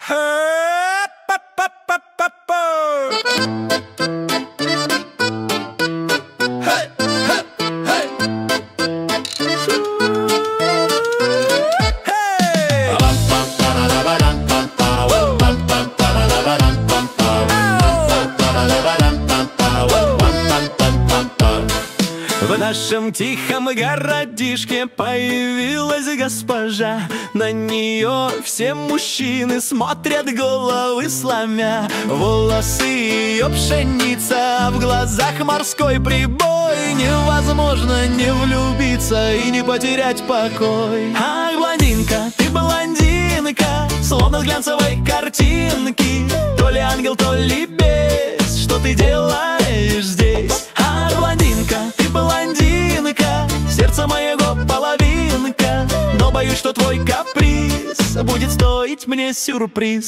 В нашем тихом городишке появилась госпожа. На нее все мужчины смотрят, головы сломя. Волосы ее пшеница, в глазах морской прибой. Невозможно не влюбиться и не потерять покой. Ах, блондинка, ты блондинка, словно с глянцевой картинки. То ли ангел, то ли бес, что ты делаешь здесь? Ах, блондинка, ты блондинка, сердце моего половинка. Но боюсь, что твой каприз будет стоить мне сюрприз.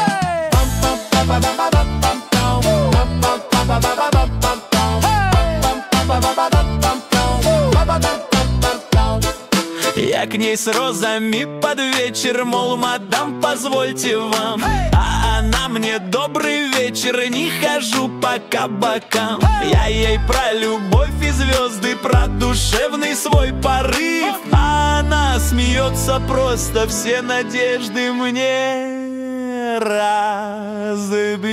Я к ней с розами под вечер, мол, мадам, позвольте вам. А она мне: добрый вечер, не хожу по кабакам. Я ей про любовь и звезды, про душевный свой порыв. А она смеется просто, все надежды мне разбив.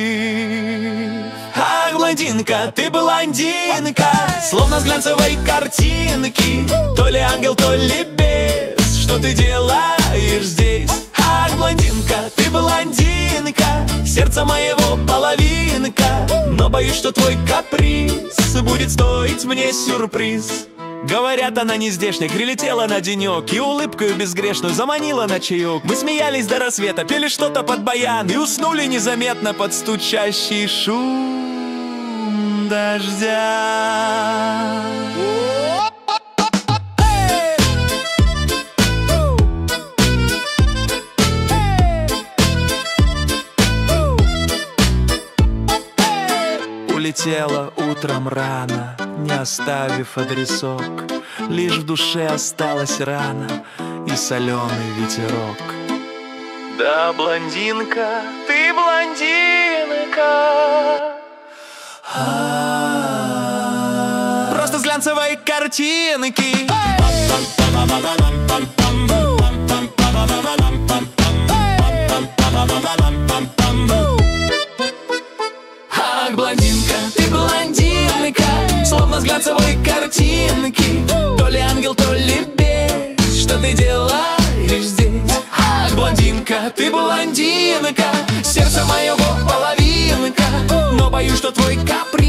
Ах, блондинка, ты блондинка, словно с глянцевой картинки. То ли ангел, то ли бес, что ты делаешь здесь? Ах, блондинка, ты блондинка, сердце моего половинка. Но боюсь, что твой каприз будет стоить мне сюрприз. Говорят, она не здешняя, прилетела на денек и улыбкою безгрешную заманила на чаек. Мы смеялись до рассвета, пели что-то под баян и уснули незаметно под стучащий шум дождя. Улетела утром рано, не оставив адресок. Лишь в душе осталась рана и соленый ветерок. Да, блондинка, ты блондинка, просто с глянцевой картинки. Ах, блондинка, ты блондинка, словно с глянцевой картинки. То ли ангел, то ли бес, что ты делаешь здесь? Ах, блондинка, ты блондинка, сердце моего половинка. Но боюсь, что твой каприз